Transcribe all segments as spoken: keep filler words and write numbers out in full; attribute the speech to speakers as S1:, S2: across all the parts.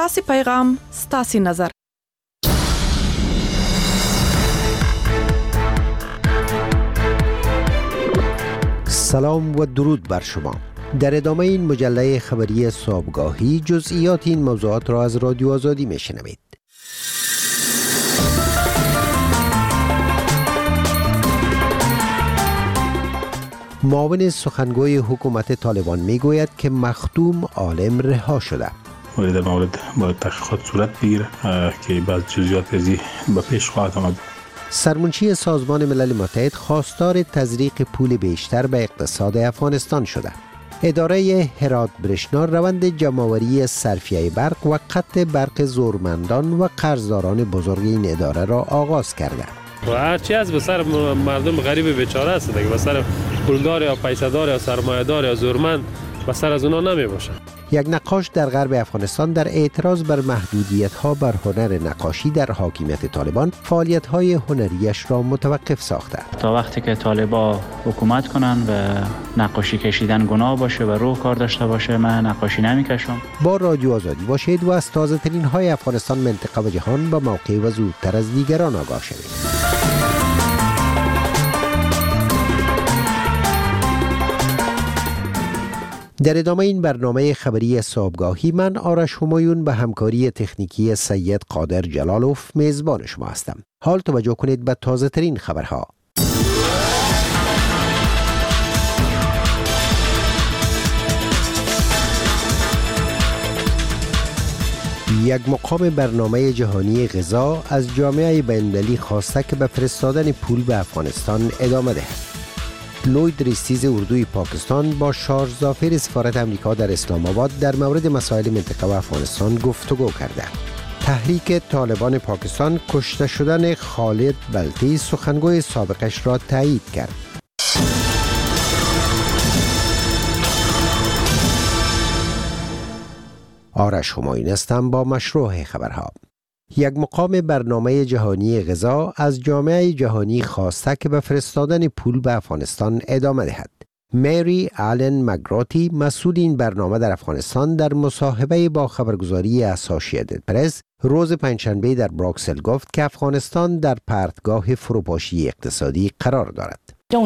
S1: ستاسي پیغام، ستاسي نظر.
S2: سلام و درود بر شما. در ادامه این مجله خبری صبحگاهی جزئیات این موضوعات را از رادیو آزادی میشنوید. معاون سخنگوی حکومت طالبان میگوید که مخدوم عالم رها شده.
S3: ولی در مورد باید تحقیقات صورت بگیره که بعض جزئیات ازی به پیش خواهد آمد.
S2: سرمنشی سازمان ملل متحد خواستار تزریق پول بیشتر به اقتصاد افغانستان شده. اداره هرات برشنا روند جمع‌آوری صرفیه برق و قطع برق زورمندان و قرضداران بزرگ این اداره را آغاز کرده.
S4: و هر چی از به سر مردم غریب بیچاره است دیگه، به سر پولدار یا پیسه‌دار یا سرمایه‌دار یا زورمند به سر از اونا نمی باشه.
S2: یک نقاش در غرب افغانستان در اعتراض بر محدودیت‌ها بر هنر نقاشی در حاکمیت طالبان فعالیت‌های هنریش را متوقف ساخته.
S5: تا وقتی که طالبان حکومت کنن و نقاشی کشیدن گناه باشه و روح کار داشته باشه، من نقاشی نمی‌کشم. با
S2: رادیو آزادی باشید و از تازه‌ترین های افغانستان، منطقه و جهان با موقع و زودتر از دیگران آگاه شوید. در ادامه این برنامه خبری صبحگاهی من آرش همایون به همکاری تکنیکی سید قادر جلالوف میزبان شما هستم. حال توجه کنید به تازه ترین خبرها. یک مقام برنامه جهانی غذا از جامعه بین‌المللی خواسته که به فرستادن پول به افغانستان ادامه دهد. لوید ریستیز اردوی پاکستان با شارژ ظافر سفارت امریکا در اسلام آباد در مورد مسائل منطقه و افغانستان گفتگو کرده. تحریک طالبان پاکستان کشته شدن خالد بلتی سخنگوی سابقش را تایید کرد. آرش همایون هستم با مشروع خبرها. یک مقام برنامه جهانی غذا از جامعه جهانی خواسته که به فرستادن پول به افغانستان ادامه دهد. مری آلن مگراتی مسئول این برنامه در افغانستان در مصاحبه با خبرگزاری اسوسییتد پرس روز پنجشنبه در بروکسل گفت که افغانستان در پرتگاه فروپاشی اقتصادی قرار دارد.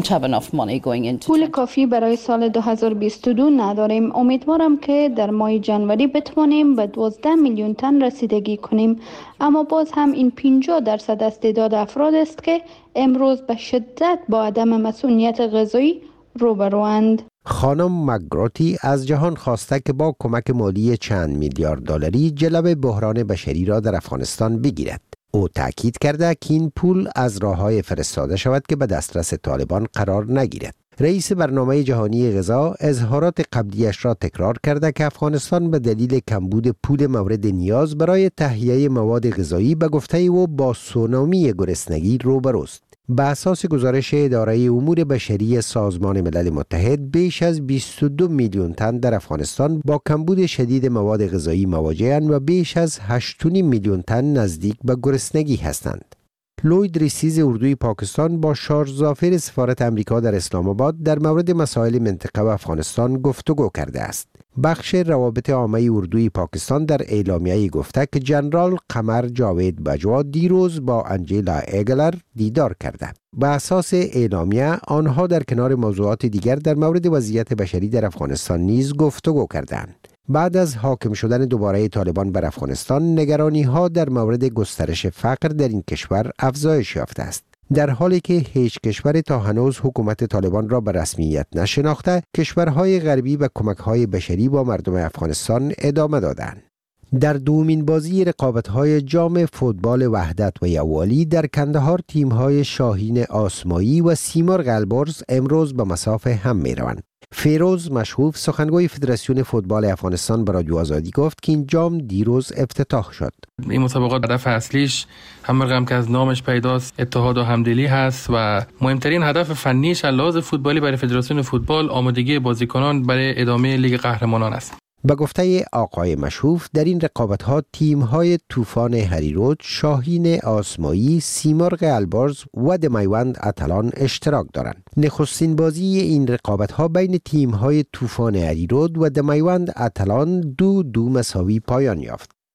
S6: پول کافی برای سال دو هزار و بیست و دو نداریم. امیدوارم که در ماه جنوری بتوانیم به دوازده میلیون تن رسیدگی کنیم، اما باز هم این پنجاه درصد از تعداد افراد است که امروز به شدت با عدم مسئولیت غذایی روبروند.
S2: خانم مگراتی از جهان خواسته که با کمک مالی چند میلیارد دلاری جلوه بحران بشری را در افغانستان بگیرد. او تاکید کرده که این پول از راه‌های فرستاده شود که به دسترس طالبان قرار نگیرد. رئیس برنامه جهانی غذا اظهارات قبلیش را تکرار کرده که افغانستان به دلیل کمبود پول مورد نیاز برای تهیه مواد غذایی به گفته او با سونامی گرسنگی روبروست. به اساس گزارش اداره امور بشری سازمان ملل متحد بیش از بیست و دو میلیون تن در افغانستان با کمبود شدید مواد غذایی مواجه‌اند و بیش از هشت و نیم میلیون تن نزدیک به گرسنگی هستند. لوید ریستیز اردوی پاکستان با شارژ ظافر سفارت امریکا در اسلام آباد در مورد مسائل منطقه و افغانستان گفتگو کرده است. بخش روابط عامه اردوی پاکستان در اعلامیه گفته که جنرال قمر جاوید بجوا دیروز با انجیلا ایگلر دیدار کرده. به اساس اعلامیه آنها در کنار موضوعات دیگر در مورد وضعیت بشری در افغانستان نیز گفتگو کردند. بعد از حاکم شدن دوباره طالبان بر افغانستان، نگرانی‌ها در مورد گسترش فقر در این کشور افزایش یافته است. در حالی که هیچ کشور تا هنوز حکومت طالبان را به رسمیت نشناخته، کشورهای غربی به کمک‌های بشری با مردم افغانستان ادامه دادند. در دومین بازی رقابت‌های جام فوتبال وحدت و یووالی در کندهار تیم‌های شاهین آسمایی و سیمرغ البرز امروز به مسافه هم می‌روند. فیروز مشهوف سخنگوی فدراسیون فوتبال افغانستان به رادیو آزادی گفت که این جام دیروز افتتاح شد.
S7: این مسابقات هدف اصلیش همراه هم که از نامش پیداست اتحاد و همدلی هست و مهمترین هدف فنیش از لحاظ فوتبالی برای فدراسیون فوتبال آمادگی بازیکنان برای ادامه لیگ قهرمانان است.
S2: به گفته آقای مشهوف در این رقابت‌ها تیم‌های طوفان هریرود، شاهین آسمایی، سیمرغ البرز و دمیوند اتلان اشتراک دارند. نخستین بازی این رقابت‌ها بین تیم‌های طوفان هریرود و دمیوند اتلان دو دو مساوی پایان یافت.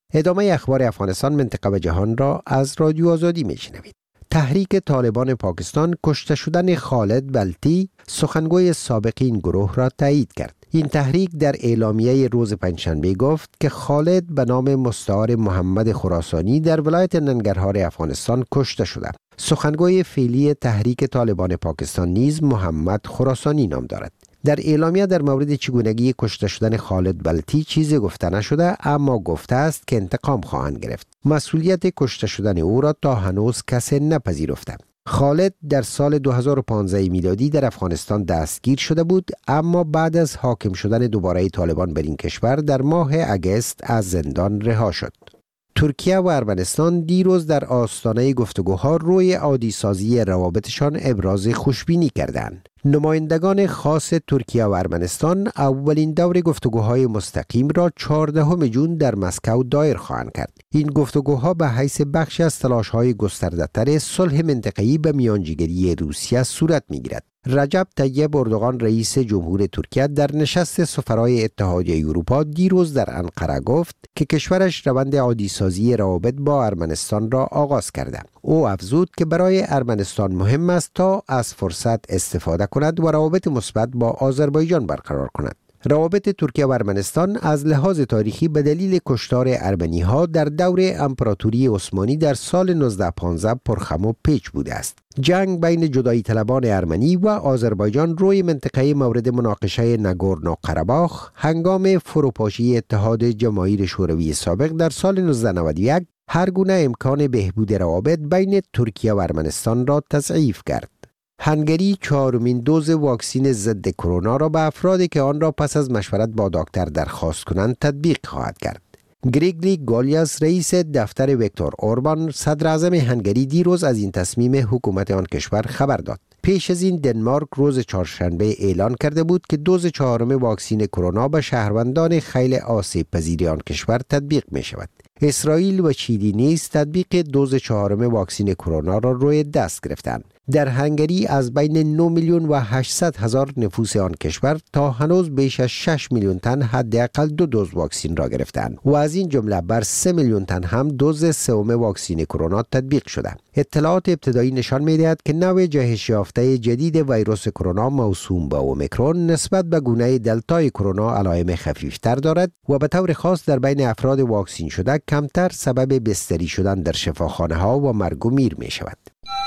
S2: ادامه اخبار افغانستان، منطقه و جهان را از رادیو آزادی میشنوید. تحریک طالبان پاکستان کشته شدن خالد بلتی، سخنگوی سابق این گروه را تایید کرد. این تحریک در اعلامیه روز پنجشنبه گفت که خالد به نام مستعار محمد خراسانی در ولایت ننگرهار افغانستان کشته شده. سخنگوی فعلی تحریک طالبان پاکستان نیز محمد خراسانی نام دارد. در اعلامیه در مورد چگونگی کشته شدن خالد بلتی چیزی گفته نشده، اما گفته است که انتقام خواهند گرفت. مسئولیت کشته شدن او را تا هنوز کسی نپذیرفته. خالد در سال دو هزار و پانزده میلادی در افغانستان دستگیر شده بود، اما بعد از حاکم شدن دوباره طالبان بر این کشور در ماه اگست از زندان رها شد. ترکیه و ارمنستان دیروز در آستانه گفتگوها روی عادی سازی روابطشان ابراز خوشبینی کردند. نمایندگان خاص ترکیه و ارمنستان اولین دور گفتگوهای مستقیم را چهاردهم جون در مسکو دایر خواهند کرد. این گفتگوها به حیث بخش از تلاش‌های گسترده‌تر صلح منطقه‌ای به میانجیگری روسیه صورت می‌گیرد. رجب طیب اردوغان رئیس جمهور ترکیه در نشست سفرای اتحادیه اروپا دیروز در انقره گفت که کشورش روند عادی سازی روابط با ارمنستان را آغاز کرده. او افزود که برای ارمنستان مهم است تا از فرصت استفاده کند و روابط مثبت با آذربایجان برقرار کند. روابط ترکیه و ارمنستان از لحاظ تاریخی به دلیل کشتار ارمنی ها در دور امپراتوری عثمانی در سال نوزده پانزده پرخم و پیچ بوده است. جنگ بین جدایی طلبان ارمنی و آذربایجان روی منطقه مورد مناقشه نگورنو قره‌باخ هنگام فروپاشی اتحاد جماهیر شوروی سابق در سال نوزده نود و یک هر گونه امکان بهبود روابط بین ترکیه و ارمنستان را تضعیف کرد. هنگری چهارمین دوز واکسین ضد کرونا را به افرادی که آن را پس از مشورت با دکتر درخواست کنند تطبیق خواهد کرد. گریگلی گالیاس رئیس دفتر ویکتور اوربان صدر اعظم هنگری دیروز از این تصمیم حکومت آن کشور خبر داد. پیش از این دنمارک روز چهارشنبه اعلان کرده بود که دوز چهارم واکسین کرونا به شهروندان خیلی آسیب پذیر آن کشور تطبیق می شود. اسرائیل و چیلی نیز تطبیق دوز چهارم واکسین کرونا را روی دست گرفتند. در هنگری از بین نه میلیون و هشتصد هزار نفوس آن کشور تا هنوز بیش از شش میلیون تن حداقل دو دوز واکسین را گرفتند و از این جمله بر سه میلیون تن هم دوز سوم واکسین کرونا تطبیق شده. اطلاعات ابتدایی نشان می‌دهد که نوع جهش یافته جدید ویروس کرونا موسوم به اومیکرون نسبت به گونه دلتای کرونا علائم خفیفتر دارد و به طور خاص در بین افراد واکسین شده کمتر سبب بستری شدن در شفاخانه‌ها و مرگ و میر می‌شود.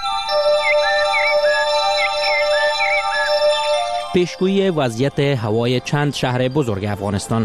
S8: پیشگویی وضعیت هوای چند شهر بزرگ افغانستان.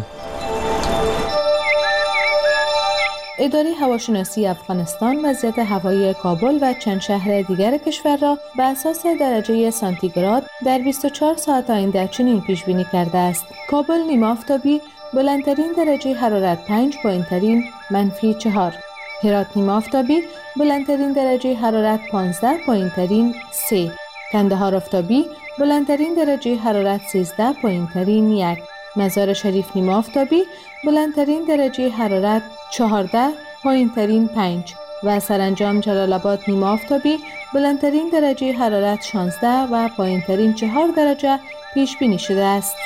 S9: اداره هواشناسی افغانستان وضعیت هوایی کابل و چند شهر دیگر کشور را به اساس درجه سانتیگراد در بیست و چهار ساعت آینده چنین پیش بینی کرده است: کابل نیمه آفتابی، بلندترین درجه حرارت پنج، پایینترین منفی چهار. هرات نیمه آفتابی، بلندترین درجه حرارت پانزده، پایینترین سه. کندهار آفتابی، بلندترین درجه حرارت سیزده، پایینترین یک. مزار شریف نیمه آفتابی، بلندترین درجه حرارت چهارده، پایینترین پنج. و سرانجام جلال آباد نیمه آفتابی، بلندترین درجه حرارت شانزده و پایینترین چهار درجه پیش بینی شده است.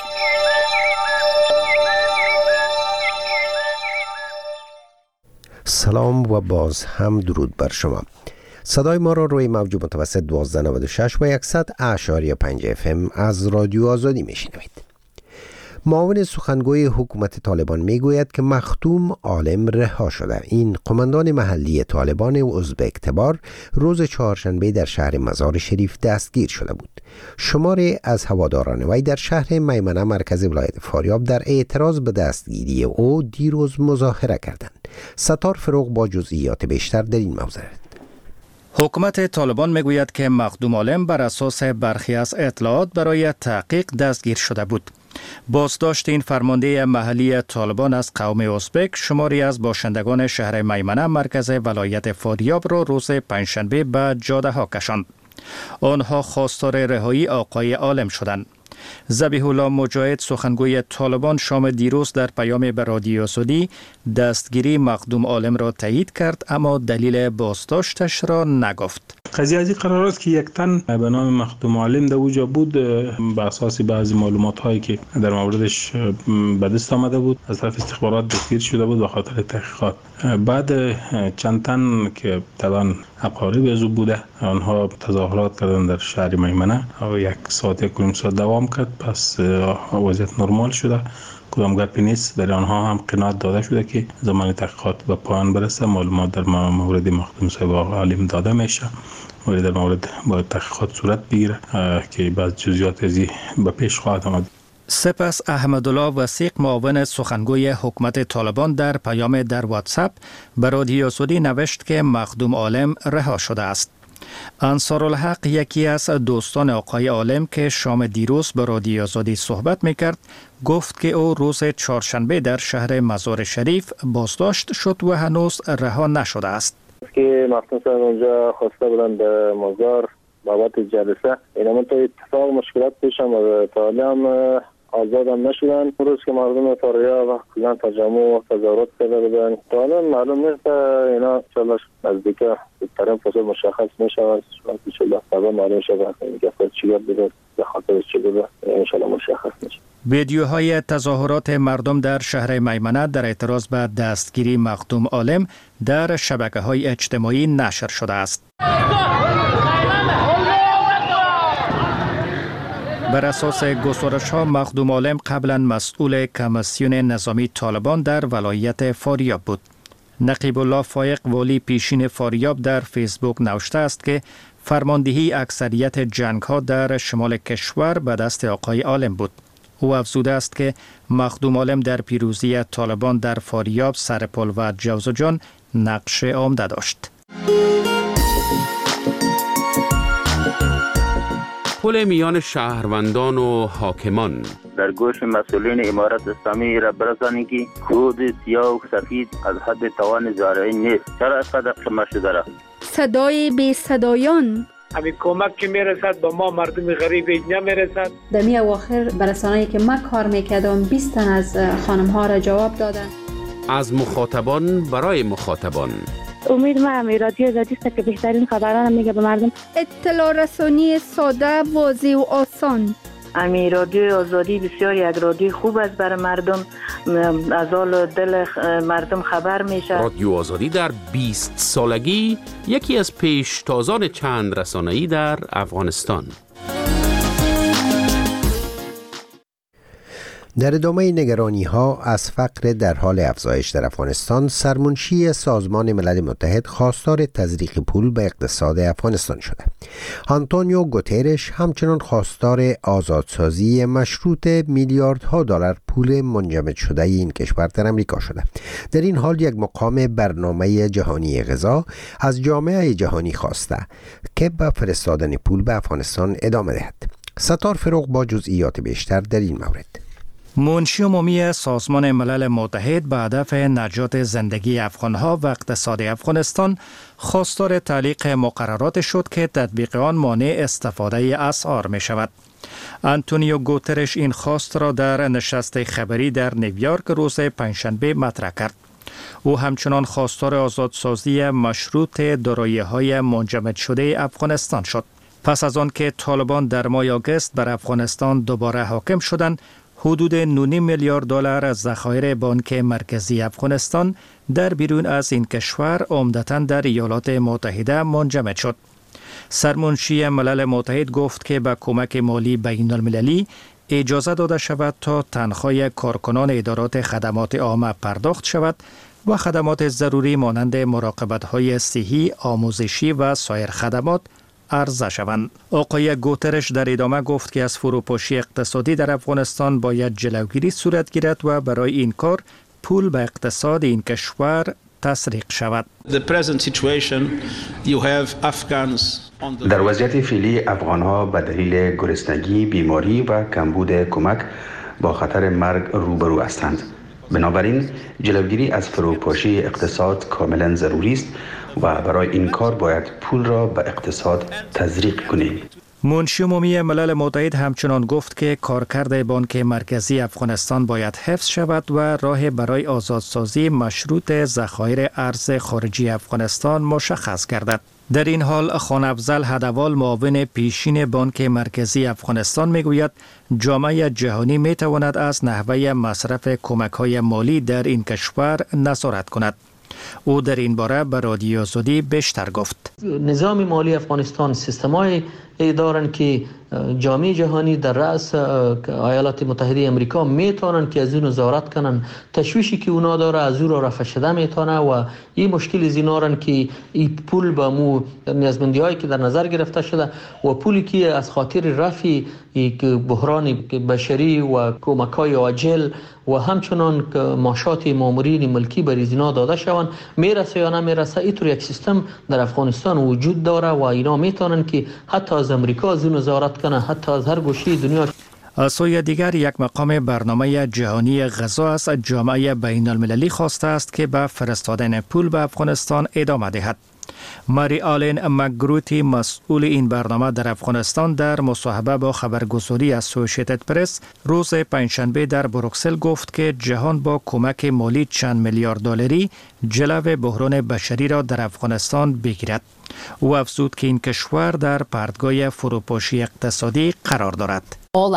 S2: سلام و باز هم درود بر شما. صدای ما را روی موج متوسط دوازده نود و شش و صد اعشاری پنج اف ام از رادیو آزادی میشنوید. معاون سخنگوی حکومت طالبان میگوید که مختوم عالم رها شده. این قماندان محلی طالبان ازبک تبار روز چهارشنبه در شهر مزار شریف دستگیر شده بود. شماری از هواداران وی در شهر میمنه مرکز ولایت فاریاب در اعتراض به دستگیری او دیروز مظاهره کردند. ستار فروغ با جزئیات بیشتر در این موضوع.
S10: حکومت طالبان میگوید که مخدوم عالم بر اساس برخی از اطلاعات برای تحقیق دستگیر شده بود. بازداشت این فرمانده محلی طالبان از قوم ازبک شماری از باشندگان شهر میمنه مرکز ولایت فاریاب را روز پنجشنبه به جاده ها کشاند. آنها خواستار رهایی آقای عالم شدند. ذبیح الله مجاهد سخنگوی طالبان شام دیروز در پیام به رادیو آزادی دستگیری مخدوم عالم را تایید کرد، اما دلیل بازداشتش را نگفت.
S3: قضیه از این قرار است که یک تن به نام مخدوم عالم در اوجا بود. به اساس بعضی معلومات هایی که در موردش به دست آمده بود از طرف استخبارات دستگیر شده بود به خاطر تحقیقات. بعد چند تن که طبعا اقارب از او بوده آنها تظاهرات کردن در شهر میمنه و یک ساعت یک نیم ساعت دوام کرد. پس وضعیت نرمال شده، کدام گپی نیست. در آنها هم قناعت داده شده که زمان تحقیقات به پایان برسه. معلومات در مورد مخدوم صاحب عالم داده میشه ولی در مورد با تحقیقات صورت بگیره که بعض جزئیات ازی به پیش خواهد آمد.
S10: سپس احمدالله وثیق معاون سخنگوی حکومت طالبان در پیام در واتساپ به رادیو سعودی نوشت که مخدوم عالم رها شده است. انصارالحق یکی از دوستان آقای عالم که شام دیروز به رادیو سعودی صحبت میکرد گفت که او روز چهارشنبه در شهر مزار شریف بازداشت شد و هنوز رها نشده است.
S11: که مخدوم صاحب اونجا خواسته بودن به مزار بابت جلسه، اینا من تا اتفاق مشکلات پیش آمد تا حالی هم آزاد هم نشدن. روز که مردم فاریا و کلان تجمع و تظاهرات کرده بودن تا حالا معلوم نیست. اینا انشاءالله نزدیکه بهترین فصل مشخص میشود. انشاءالله فردا معلوم شود که فرد چی بوده به خاطر چی بوده انشاءالله مشخص میشه.
S10: ویدیوهای تظاهرات مردم در شهر میمنه در اعتراض به دستگیری مخدوم عالم در شبکه‌های اجتماعی نشر شده است. بر اساس گزارش‌ها مخدوم عالم قبلا مسئول کمیسیون نظامی طالبان در ولایت فاریاب بود. نقیب الله فایق والی پیشین فاریاب در فیسبوک نوشته است که فرماندهی اکثریت جنگ‌ها در شمال کشور به دست آقای عالم بود. او افزوده است که مخدوم عالم در پیروزی طالبان در فاریاب، سرپل و جوزجان نقش عمده داشت.
S12: پل میان شهروندان و حاکمان
S13: در گوش مسئولین امارت اسلامی را برسانی که خود سیاه و سفید از حد توان زارعی نیست. چرا از قدر خمه شده را؟
S6: صدای بی صدایان
S14: همین کمک که میرسد با ما مردم غریب اینجا میرسد.
S9: در می اواخر برسانه‌ای که من کار میکردم بیست تن از خانم ها را جواب دادن.
S12: از مخاطبان برای مخاطبان.
S15: امید ما هم رادیو آزادی است که بهترین خبران میگه به مردم.
S6: اطلاع رسانی ساده، واضح و آسان.
S15: امی رادیو آزادی بسیار یک رادیو خوب است برای مردم، از حال دل مردم خبر میشه.
S12: رادیو آزادی در بیست سالگی یکی از پیشتازان چند رسانه‌ای در افغانستان.
S2: در ادامه نگرانی ها از فقر در حال افزایش در افغانستان، سرمنشی سازمان ملل متحد خواستار تزریق پول به اقتصاد افغانستان شده. آنتونیو گوترش همچنان خواستار آزادسازی مشروط میلیاردها دلار پول منجمد شده این کشور در امریکا شده. در این حال یک مقام برنامه جهانی غذا از جامعه جهانی خواسته که به فرستادن پول به افغانستان ادامه دهد. ستار فروغ با جزئیات بیشتر در این مورد.
S10: منشی عمومی سازمان ملل متحد به هدف نجات زندگی افغانها و اقتصاد افغانستان خواستار تعلیق مقررات شد که تطبیق آن مانع استفاده اسعار می شود. آنتونیو گوترش این خواست را در نشست خبری در نیویورک روز پنجشنبه مطرح کرد. او همچنان خواستار آزادسازی مشروط دارایی‌های منجمد شده افغانستان شد. پس از آن که طالبان در ماه آگوست بر افغانستان دوباره حاکم شدند، حدود نه میلیارد دلار از ذخایر بانک مرکزی افغانستان در بیرون از این کشور عمدتاً در ایالات متحده منجمد شد. سرمنشی ملل متحد گفت که با کمک مالی بین المللی اجازه داده شود تا تنخواه کارکنان ادارات خدمات عامه پرداخت شود و خدمات ضروری مانند مراقبت‌های صحی، آموزشی و سایر خدمات عرضه شوند. آقای گوترش در ادامه گفت که از فروپاشی اقتصادی در افغانستان باید جلوگیری صورت گیرد و برای این کار پول به اقتصاد این کشور تسریق شود.
S16: در وضعیت فعلی افغانها به دلیل گرسنگی، بیماری و کمبود کمک با خطر مرگ روبرو هستند. بنابراین جلوگیری از فروپاشی اقتصاد کاملا ضروری است و برای این کار باید پول را به اقتصاد تزریق کنیم.
S10: منشی عمومی ملل متحد همچنان گفت که کارکرد بانک مرکزی افغانستان باید حفظ شود و راه برای آزادسازی مشروط ذخایر ارز خارجی افغانستان مشخص گردد. در این حال خان افضل هدوال معاون پیشین بانک مرکزی افغانستان میگوید جامعه جهانی میتواند از نحوه مصرف کمک‌های مالی در این کشور نظارت کند. او در این باره به رادیو آزادی بیشتر گفت.
S17: نظام مالی افغانستان سیستم‌های دارند که جامعه جهانی در رأس ایالات متحده امریکا میتونن که از اون نظارت کنن. تشویشی که اونا داره از او را رفع شده میتونه و این مشکل زینارن که این پول به مو نیازمندی هایی که در نظر گرفته شده و پولی که از خاطر رفع بحران بشری و کمک های عاجل و همچنان معاشات مامورین ملکی بر اینا داده شوند میرسه یا نمیرسه. اینطور یک سیستم در افغانستان وجود داره و اینا میتونن که حتی از امریکا از اون نظارت کنه، حتی از هر گوشه دنیا.
S10: از سوی دیگر یک مقام برنامه جهانی غذا از جامعه بین المللی خواسته است که به فرستادن پول به افغانستان ادامه دهد. ماری آلن مکگروتی مسئول این برنامه در افغانستان در مصاحبه با خبرگزاری اسوسییتد پرس روز پنجشنبه در بروکسل گفت که جهان با کمک مالی چند میلیارد دلاری جلو بحران بشری را در افغانستان بگیرد. او افزود که این کشور در پرتگاه فروپاشی اقتصادی قرار دارد.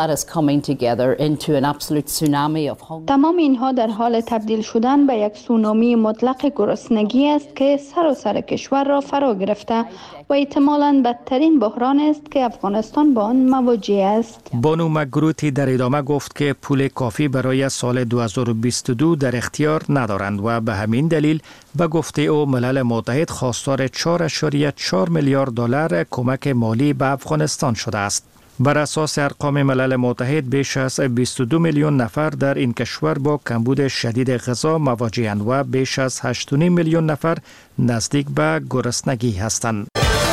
S6: تمام اینها در حال تبدیل شدن به یک سونامی مطلق گرسنگی است که سراسر کشور را فرا گرفته و احتمالاً بدترین بحران است که افغانستان با آن مواجه است.
S10: بانو مکگروتی در ادامه گفت که پول کافی برای سال دو هزار و بیست و دو در اختیار ندارند و به همین دلیل به گفته او ملل متحد خواستار چهار ممیز چهار میلیارد دلار کمک مالی به افغانستان شده است. بر اساس ارقام ملل متحد بیش از بیست و دو میلیون نفر در این کشور با کمبود شدید غذا مواجه‌اند و بیش از هشت و نیم میلیون نفر نزدیک به گرسنگی هستند.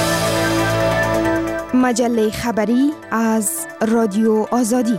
S18: مجله خبری از رادیو آزادی.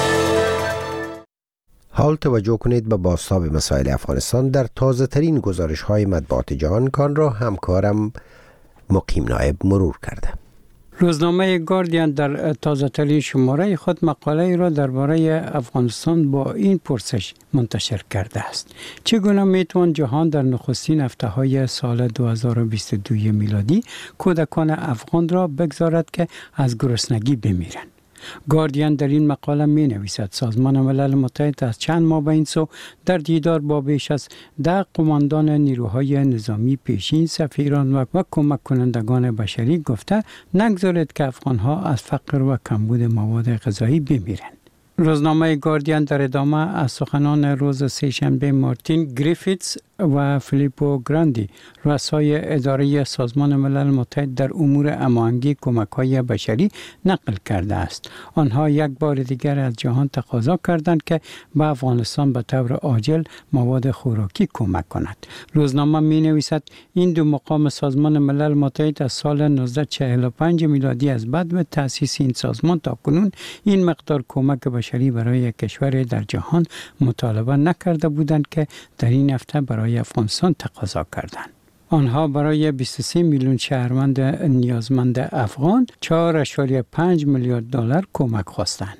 S2: حال توجه کنید به بازتاب مسائل افغانستان در تازه ترین گزارش های مطبوعات جهان کان را همکارم مقیم نایب مرور کرده.
S19: روزنامه گاردین در تازه ترین شماره خود مقاله را درباره افغانستان با این پرسش منتشر کرده است: چگونه میتوان جهان در نخستین هفته های سال دو هزار و بیست و دو میلادی کودکان افغان را بگذارد که از گرسنگی بمیرند؟ گاردین در این مقاله می نویسد سازمان ملل متحد از چند ماه به این سو در دیدار با بیش از ده قماندان نیروهای نظامی پیشین، سفیران و, و کمک کنندگان بشری گفته نگذارید که افغانها از فقر و کمبود مواد غذایی بمیرند. روزنامه گاردین در ادامه از سخنان روز سه‌شنبه مارتین گریفیتس و فیلیپو گراندی، رؤسای اداره سازمان ملل متحد در امور هماهنگی کمک‌های بشری، نقل کرده است. آنها یک بار دیگر از جهان تقاضا کردند که به افغانستان به طور عاجل مواد خوراکی کمک کند. روزنامه می‌نویسد این دو مقام سازمان ملل متحد از سال نوزده چهل و پنج میلادی از بعد تأسیس این سازمان تا کنون این مقدار کمک بشری برای کشور در جهان مطالبه نکرده بودند که در این هفته برای افغانستان تقاضا کردند. آنها برای بیست و سه میلیون شهروند نیازمند افغان چهار ممیز پنج میلیارد دلار کمک خواستند.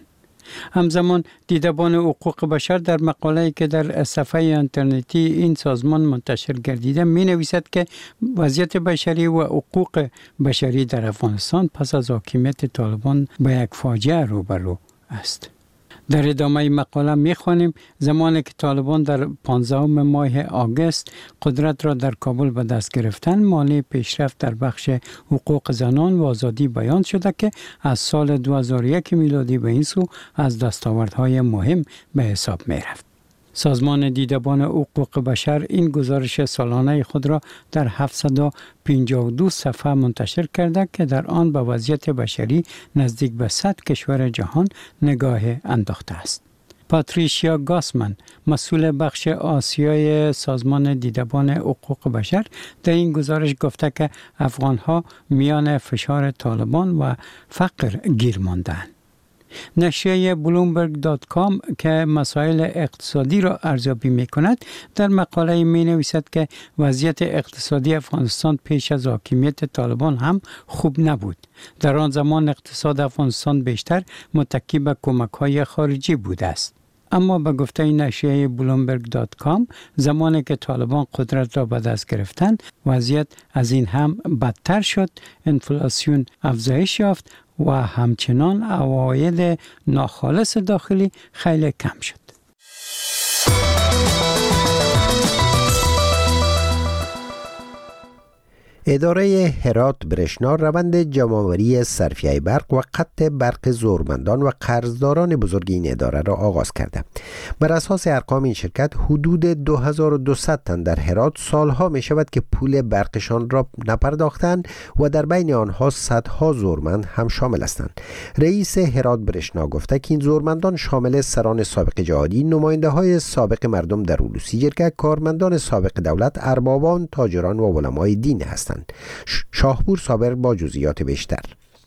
S19: همزمان دیدبان حقوق بشر در مقاله‌ای که در صفحه اینترنتی این سازمان منتشر گردیده می نویسد که وضعیت بشری و حقوق بشری در افغانستان پس از حاکمیت طالبان به یک فاجعه روبرو است. در ادامه مقاله می‌خوانیم زمانی که طالبان در پانزدهم ماه آگوست قدرت را در کابل به دست گرفتن، مانع پیشرفت در بخش حقوق زنان و آزادی بیان شده که از سال دو هزار و یک میلادی به این سو از دستاوردهای مهم به حساب می‌رفت. سازمان دیدبان حقوق بشر این گزارش سالانه خود را در هفتصد و پنجاه و دو صفحه منتشر کرده که در آن به وضعیت بشری نزدیک به صد کشور جهان نگاه انداخته است. پاتریشیا گاسمن، مسئول بخش آسیای سازمان دیدبان حقوق بشر، در این گزارش گفته که افغانها میان فشار طالبان و فقر گیر ماندند. نشریه بلومبرگ دات کام که مسائل اقتصادی را ارزیابی می کند در مقاله می نویسد که وضعیت اقتصادی افغانستان پیش از حاکمیت طالبان هم خوب نبود. در آن زمان اقتصاد افغانستان بیشتر متکی به کمک‌های خارجی بوده است. اما به گفته نشریه بلومبرگ دات کام زمانی که طالبان قدرت را به دست گرفتند وضعیت از این هم بدتر شد، انفلاسیون افزایش یافت و همچنان عواید ناخالص داخلی خیلی کم شد.
S2: اداره هرات برشنا روند جمع‌آوری صرفیه برق و قطع برق زورمندان و قرضداران بزرگ این اداره را آغاز کرده. بر اساس ارقام این شرکت حدود دو هزار و دویست تن در هرات سالها می شود که پول برقشان را نپرداختند و در بین آنها صدها زورمند هم شامل هستند. رئیس هرات برشنا گفته که این زورمندان شامل سران سابق جهادی، نماینده های سابق مردم در اولوسی جرگه، کارمندان سابق دولت، اربابان، تاجران و علمای دین هستند. شاهپور صابر با جزئیات بیشتر.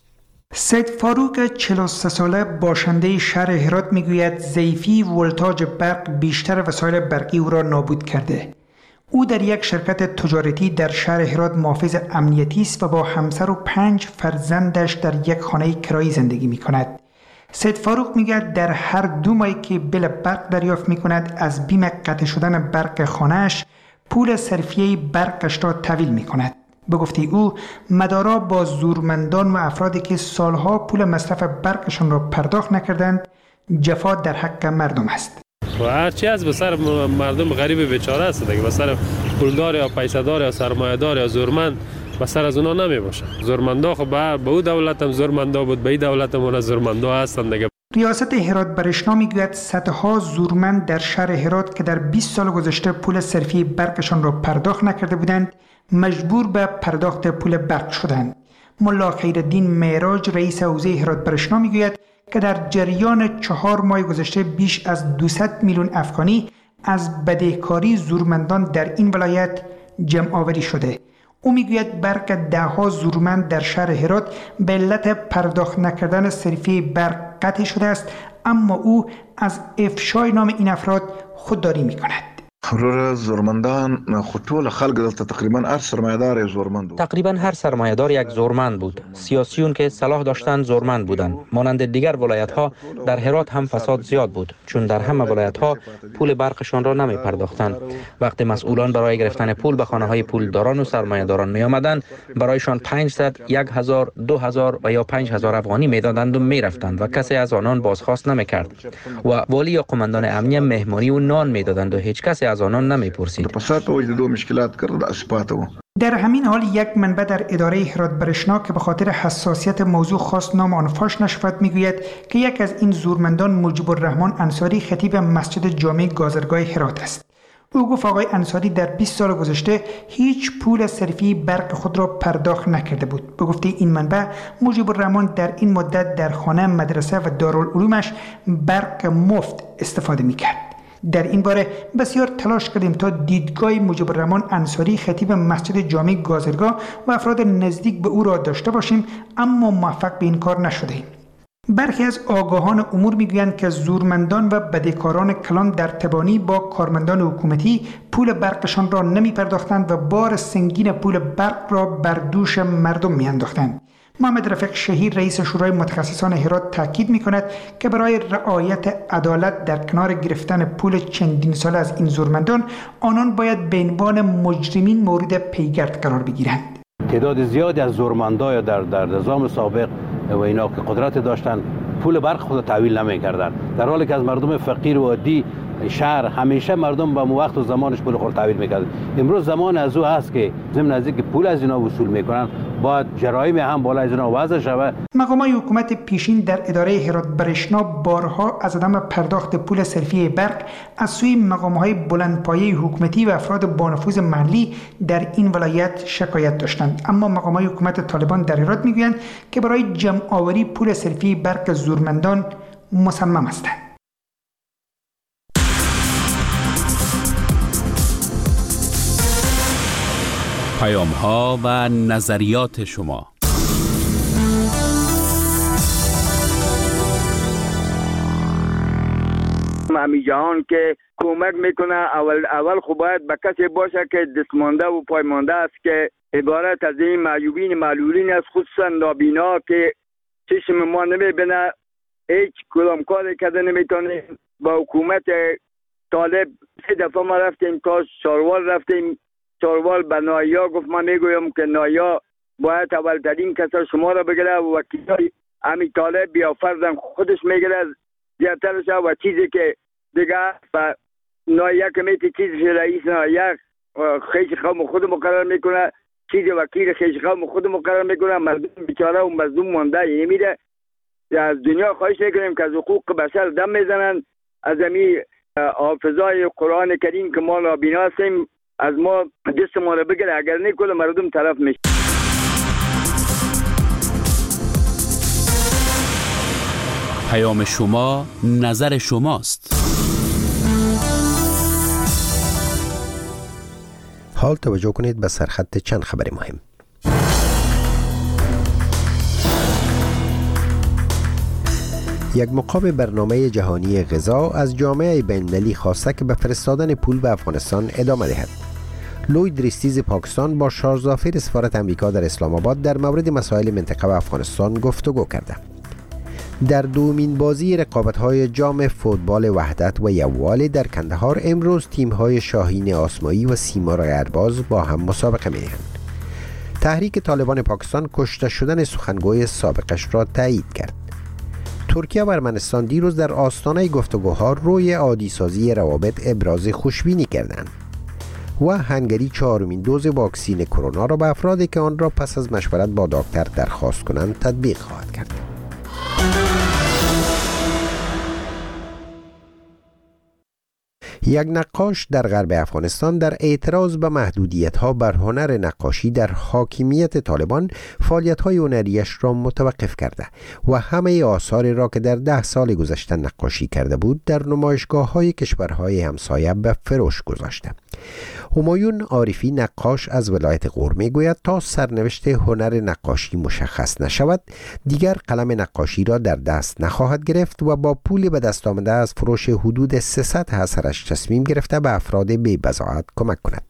S20: سید فاروق چهل و سه ساله باشنده شهر هرات میگوید ضعیفی ولتاژ برق بیشتر وسایل برقی او را نابود کرده. او در یک شرکت تجارتی در شهر هرات محافظ امنیتی است و با همسر و پنج فرزندش در یک خانه کرایی زندگی می کند. سید فاروق میگه در هر دو ماهی که بل برق دریافت می کند از بیم قطع شدن برق خانهش پول صرفیه برقش را تحویل می کند. به گفته او مدارا با زورمندان و افرادی که سالها پول مصرف برقشان را پرداخت نکردند جفا در حق مردم است.
S4: و هرچی از به سر مردم غریب بیچاره است دیگه، به سر پولدار یا پیسه‌دار یا سرمایه‌دار یا زورمند به سر از اونا نمی باشه. زورمندا خب به او دولت هم زورمندا بود، به این دولت هم زورمندا هستند دیگه.
S20: ریاست هرات برشنا میگوید صدها زورمند در شهر هرات که در بیست سال گذشته پول صرفی برقشان را پرداخت نکرده بودند مجبور به پرداخت پول برق شدند. ملا خیرالدین معراج رئیس حوزه هرات برشنا میگوید که در جریان چهار ماه گذشته بیش از دویست میلیون افغانی از بدهکاری زورمندان در این ولایت جمع آوری شده. او میگوید برق دهها زورمند در شهر هرات به علت پرداخت نکردن صرفی برق قطع شده است، اما او از افشای نام این افراد خودداری میکند.
S21: حضور زورمندان خطول خلق دلتا تقریبا هر سرمایه‌دار زورمند بود.
S8: تقریبا هر سرمایه‌دار یک زورمند بود. سیاسیون که صلاح داشتند زورمند بودند. مانند دیگر ولایت‌ها در هرات هم فساد زیاد بود، چون در همه ولایت‌ها پول برقشان را نمی پرداختند. وقتی مسئولان برای گرفتن پول به خانه‌های پولداران و سرمایه‌داران می‌آمدند، برایشان پانصد، هزار، دو هزار و یا پنج هزار افغانی می‌دادند و می‌رفتند و کسی از آنان بازخواست نمی‌کرد. و والی یا قماندان امنیه مهمانی و نان می‌دادند و هیچ کسی از آنان نمی‌پرسید.
S20: در همین حال یک منبع در اداره هرات برشنا که به خاطر حساسیت موضوع خاص نام آن فاش نشود میگوید که یک از این زورمندان مجیب الرحمن انصاری خطیب مسجد جامع گازرگاه هرات است. او گفت آقای انصاری در بیست سال گذشته هیچ پول صرفی برق خود را پرداخت نکرده بود. به گفته این منبع مجیب الرحمن در این مدت در خانه، مدرسه و دارالعلومش برق مفت استفاده میکرد. در این باره بسیار تلاش کردیم تا دیدگاه مجیب الرحمن انصاری خطیب مسجد جامع گازرگاه و افراد نزدیک به او را داشته باشیم، اما موفق به این کار نشدیم. برخی از آگاهان امور میگویند که زورمندان و بدهکاران کلان در تبانی با کارمندان حکومتی پول برقشان را نمی پرداختند و بار سنگین پول برق را بر دوش مردم می انداختند. محمد رفیق شهیر رئیس شورای متخصصان هرات تاکید می کند که برای رعایت عدالت در کنار گرفتن پول چندین سال از این زورمندان، آنان باید به عنوان مجرمین مورد پیگرد قرار بگیرند.
S22: تعداد زیادی از زورمندا در در نظام سابق و اینا که قدرت داشتن پول برق خود تحویل نمی‌کردند، در حالی که از مردم فقیر و عادی شهر همیشه مردم با وقت و زمانش پول خود تحویل می‌کردند. امروز زمان از او هست که ضمن از اینکه پول از اینا وصول می‌کنن باید جرایم هم بالا از اینا وضع شود.
S20: مقامات حکومت پیشین در اداره هرات برشنا بارها از عدم پرداخت پول صرفی برق از سوی مقام‌های بلندپایه حکومتی و افراد با نفوذ محلی در این ولایت شکایت داشتند، اما مقامات حکومت طالبان در هرات میگویند که برای جمع آوری پول صرفی برق زورمندان مصمم هستند.
S12: پیام ها و نظریات شما.
S1: همی جهان که کمک میکنه. اول اول خب باید به کسی باشه که دستمانده و پایمانده است که عبارت از این معیوبین معلولین است، خصوصا نابینا که چشم ما نمیبینه، هیچ کدام کاری کرده نمیتونه. با حکومت طالب سه دفعه ما رفتیم، تا چهاروال رفتیم، چهاروال به نایا گفت ما میگویم که نایا باید اولترین کسا شما را بگیره و وکیلای امی طالب بیا فرضاً خودش میگیره زیادترش و چیزی که دیگه و نایا که میتی چیزی رئیس نایا خیش قوم خود مقرر میکنه، چیزی وکیل خیش قوم خود مقرر میکنه، مردم بیچاره و مظلوم مانده. یعنی میده از دنیا خواهش میکنیم که از حقوق بشر دم میزنن، از امی حافظای قرآن کریم که ما نابینا هستیم از ما دست ما رو بگیره، اگر نه کل مردم طرف میشه.
S12: پیام شما نظر شماست.
S2: حال توجه کنید به سرخط چند خبر مهم. یک مقام برنامه جهانی غذا از جامعه بین‌المللی خواسته که به فرستادن پول به افغانستان ادامه دهد. لوید ریستیز پاکستان با شارزافیر سفارت امریکا در اسلام آباد در مورد مسائل منطقه و افغانستان گفتگو کرده. در دومین بازی رقابت‌های جام فوتبال وحدت و یووال در کندهار امروز تیم‌های شاهین آسمایی و سیمرغ ارباز با هم مسابقه می‌کنند. تحریک طالبان پاکستان کشته شدن سخنگوی سابقش را تایید کرد. ترکیه و ارمنستان دیروز در آستانه گفتگوها روی عادی سازی روابط ابراز خوشبینی کردند. و هنگری چهارمین دوز واکسین کرونا را به افرادی که آن را پس از مشورت با دکتر درخواست کنند تطبیق خواهد کرد. یک نقاش در غرب افغانستان در اعتراض به محدودیت‌ها بر هنر نقاشی در حاکمیت طالبان فعالیت‌های هنریش را متوقف کرده و همه آثاری را که در ده سال گذشته نقاشی کرده بود در نمایشگاه‌های کشورهای همسایه به فروش گذاشته. همایون عارفی نقاش از ولایت غور میگوید تا سرنوشت هنر نقاشی مشخص نشود دیگر قلم نقاشی را در دست نخواهد گرفت و با پول به دست آمده از فروش حدود سیصد اثرش تصمیم گرفته به افراد بی بضاعت کمک کند.